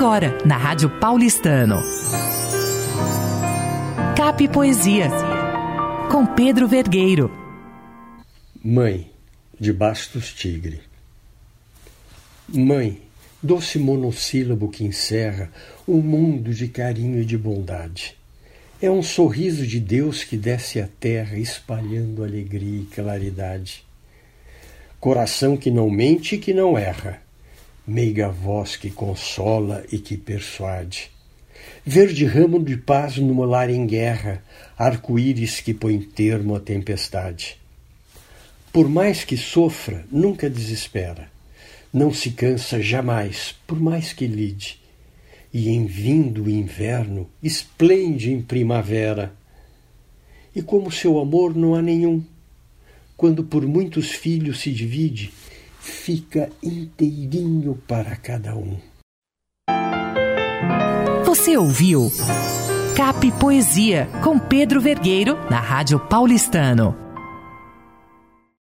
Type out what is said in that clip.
Agora, na Rádio Paulistano. Cap Poesia, com Pedro Vergueiro. Mãe, de Bastos Tigre. Mãe, doce monossílabo que encerra um mundo de carinho e de bondade. É um sorriso de Deus que desce à terra espalhando alegria e claridade. Coração que não mente e que não erra, meiga voz que consola e que persuade. Verde ramo de paz no lar em guerra, arco-íris que põe termo à tempestade. Por mais que sofra, nunca desespera, não se cansa jamais, por mais que lide, e em vindo o inverno, esplende em primavera. E como seu amor não há nenhum, quando por muitos filhos se divide, fica inteirinho para cada um. Você ouviu Cap Poesia, com Pedro Vergueiro, na Rádio Paulistano.